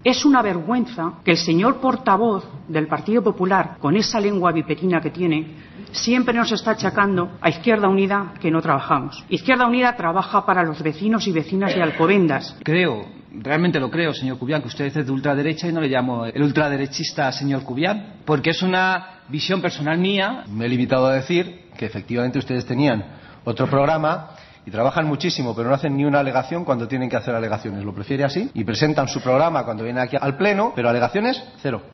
Es una vergüenza que el señor portavoz del Partido Popular, con esa lengua viperina que tiene, siempre nos está achacando a Izquierda Unida que no trabajamos. Izquierda Unida trabaja para los vecinos y vecinas de Alcobendas. Realmente lo creo, señor Cubián, que usted es de ultraderecha y no le llamo el ultraderechista señor Cubián, porque es una visión personal mía. Me he limitado a decir que efectivamente ustedes tenían otro programa y trabajan muchísimo, pero no hacen ni una alegación cuando tienen que hacer alegaciones. Lo prefiere así y presentan su programa cuando viene aquí al Pleno, pero alegaciones, cero.